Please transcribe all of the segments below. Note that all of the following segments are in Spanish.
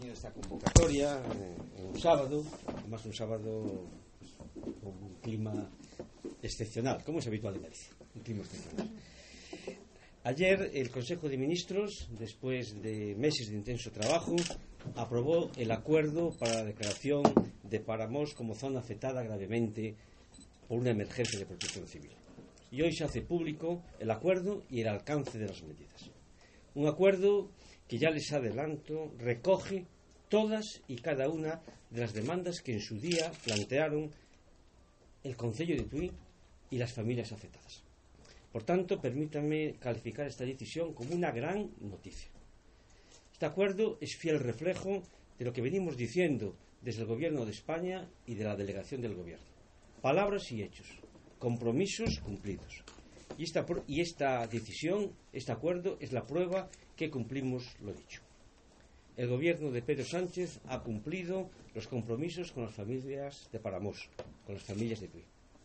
en esta convocatoria un sábado, además un sábado pues, con un clima excepcional, como es habitual en Galicia, un clima excepcional. Ayer el Consejo de Ministros, después de meses de intenso trabajo, aprobó el acuerdo para la declaración de Paramós como zona afectada gravemente por una emergencia de protección civil. Y hoy se hace público el acuerdo y el alcance de las medidas. Un acuerdo que, ya les adelanto, recoge todas y cada una de las demandas que en su día plantearon el Concello de Tui y las familias afectadas. Por tanto, permítanme calificar esta decisión como una gran noticia. Este acuerdo es fiel reflejo de lo que venimos diciendo desde el Gobierno de España y de la delegación del Gobierno. Palabras y hechos, compromisos cumplidos. Y esta decisión, este acuerdo, es la prueba que cumplimos lo dicho. El Gobierno de Pedro Sánchez ha cumplido los compromisos con las familias de Paramós, con las familias de Tui.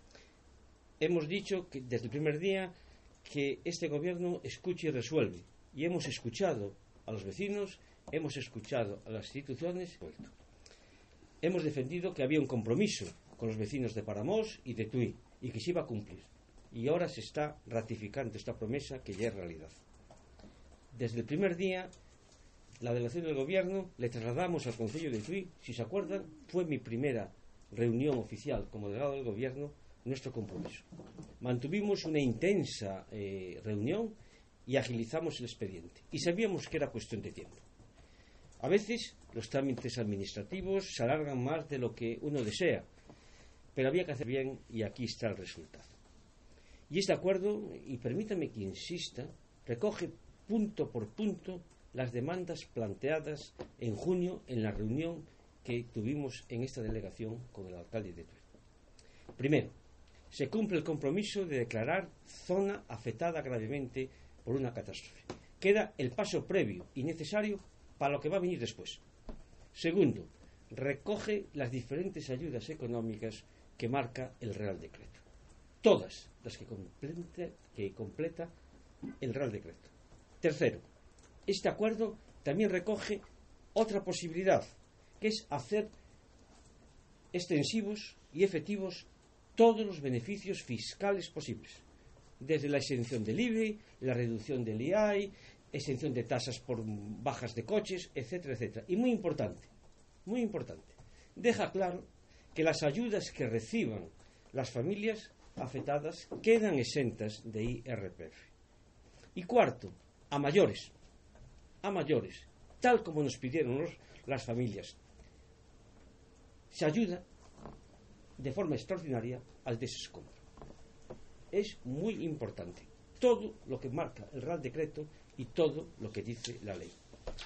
Hemos dicho que desde el primer día que este Gobierno escucha y resuelve, y hemos escuchado a los vecinos, hemos escuchado a las instituciones. Hemos defendido que había un compromiso con los vecinos de Paramós y de Tui y que se iba a cumplir. Y ahora se está ratificando esta promesa que ya es realidad. Desde el primer día, la delegación del Gobierno le trasladamos al Concello de Tui, si se acuerdan, fue mi primera reunión oficial como delegado del Gobierno, nuestro compromiso. Mantuvimos una intensa reunión y agilizamos el expediente. Y sabíamos que era cuestión de tiempo. A veces los trámites administrativos se alargan más de lo que uno desea, pero había que hacer bien y aquí está el resultado. Y este acuerdo, y permítame que insista, recoge punto por punto las demandas planteadas en junio en la reunión que tuvimos en esta delegación con el alcalde de Tui. Primero, se cumple el compromiso de declarar zona afectada gravemente por una catástrofe. Queda el paso previo y necesario para lo que va a venir después. Segundo, recoge las diferentes ayudas económicas que marca el Real Decreto. Todas las que completa el Real Decreto. Tercero, este acuerdo también recoge otra posibilidad, que es hacer extensivos y efectivos todos los beneficios fiscales posibles, desde la exención del IBI, la reducción del IAI, exención de tasas por bajas de coches, etcétera, etcétera. Y muy importante, deja claro que las ayudas que reciban las familias afectadas quedan exentas de IRPF. Y cuarto, a mayores, tal como nos pidieron las familias, se ayuda de forma extraordinaria al desescombro. Es muy importante todo lo que marca el Real Decreto y todo lo que dice la ley.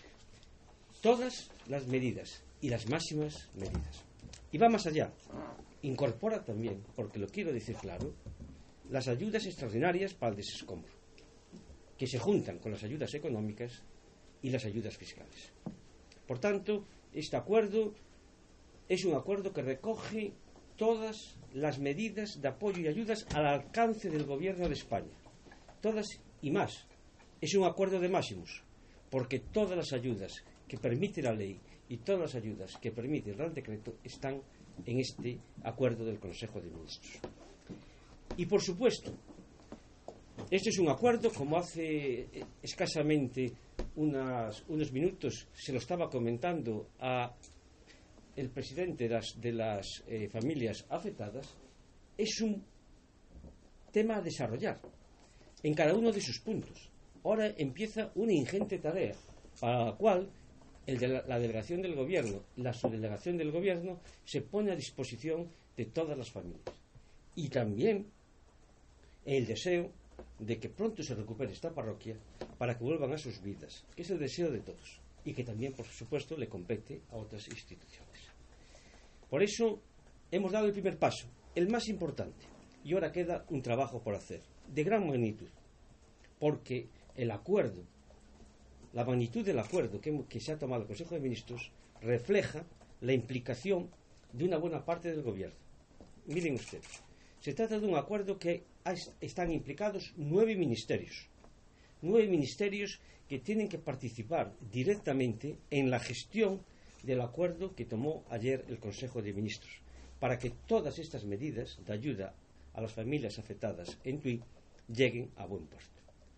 Todas las medidas y las máximas medidas. Y va más allá. Incorpora también, porque lo quiero decir claro, las ayudas extraordinarias para el desescombro, que se juntan con las ayudas económicas y las ayudas fiscales. Por tanto, este acuerdo es un acuerdo que recoge todas las medidas de apoyo y ayudas al alcance del Gobierno de España. Todas y más. Es un acuerdo de máximos, porque todas las ayudas que permite la ley y todas las ayudas que permite el Real Decreto están en este acuerdo del Consejo de Ministros. Y por supuesto, este es un acuerdo, como hace escasamente unos minutos se lo estaba comentando a el presidente de las familias afectadas, es un tema a desarrollar en cada uno de sus puntos. Ahora empieza una ingente tarea para la cual la delegación del Gobierno, la subdelegación del Gobierno, se pone a disposición de todas las familias. Y también el deseo de que pronto se recupere esta parroquia para que vuelvan a sus vidas, que es el deseo de todos y que también, por supuesto, le compete a otras instituciones. Por eso hemos dado el primer paso, el más importante, y ahora queda un trabajo por hacer, de gran magnitud, porque el acuerdo, la magnitud del acuerdo que se ha tomado el Consejo de Ministros refleja la implicación de una buena parte del Gobierno. Miren ustedes, se trata de un acuerdo que están implicados 9 ministerios que tienen que participar directamente en la gestión del acuerdo que tomó ayer el Consejo de Ministros, para que todas estas medidas de ayuda a las familias afectadas en Tui lleguen a buen puerto.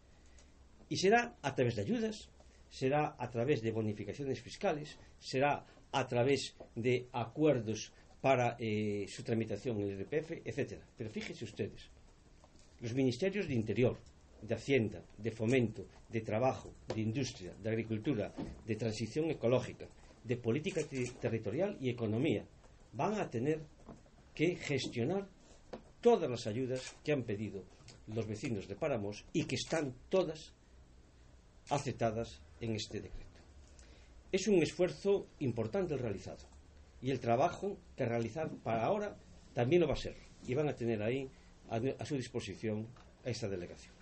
Y será a través de ayudas, será a través de bonificaciones fiscales, será a través de acuerdos para su tramitación en el IRPF, etcétera. Pero fíjense ustedes, los ministerios de Interior, de Hacienda, de Fomento, de Trabajo, de Industria, de Agricultura, de Transición Ecológica, de Política Territorial y Economía van a tener que gestionar todas las ayudas que han pedido los vecinos de Páramos y que están todas aceptadas en este decreto. Es un esfuerzo importante el realizado, y el trabajo que realizar para ahora también lo va a ser, y van a tener ahí a su disposición a esta delegación.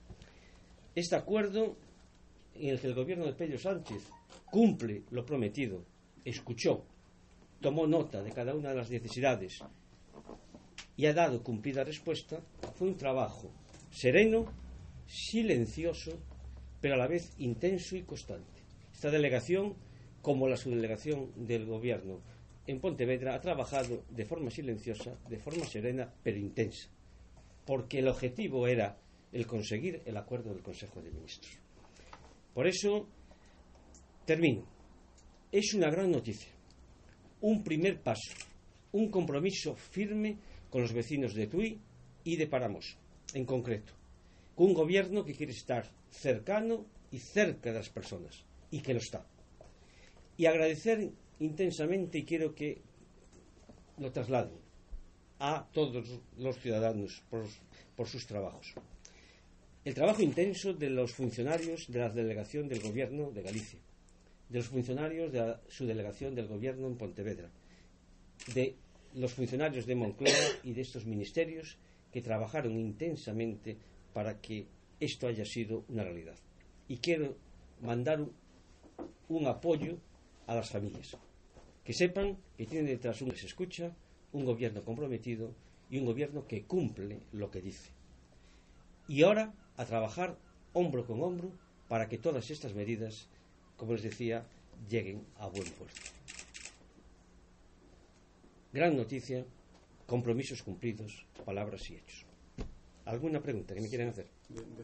Este acuerdo, en el que el gobierno de Pedro Sánchez cumple lo prometido, escuchó, tomó nota de cada una de las necesidades y ha dado cumplida respuesta, fue un trabajo sereno, silencioso, pero a la vez intenso y constante. Esta delegación, como la subdelegación del gobierno en Pontevedra, ha trabajado de forma silenciosa, de forma serena, pero intensa, porque el objetivo era el conseguir el acuerdo del Consejo de Ministros. Por eso, termino. Es una gran noticia, un primer paso, un compromiso firme con los vecinos de Tui y de Páramos, en concreto, con un gobierno que quiere estar cercano y cerca de las personas, y que lo está. Y agradecer intensamente, y quiero que lo trasladen a todos los ciudadanos por sus trabajos. El trabajo intenso de los funcionarios de la delegación del Gobierno de Galicia, de los funcionarios de la subdelegación del Gobierno en Pontevedra, de los funcionarios de Moncloa y de estos ministerios que trabajaron intensamente para que esto haya sido una realidad. Y quiero mandar un apoyo a las familias, que sepan que tienen detrás un que se escucha, un gobierno comprometido y un gobierno que cumple lo que dice. Y ahora a trabajar hombro con hombro para que todas estas medidas, como les decía, lleguen a buen puerto. Gran noticia, compromisos cumplidos, palabras y hechos. ¿Alguna pregunta que me quieran hacer?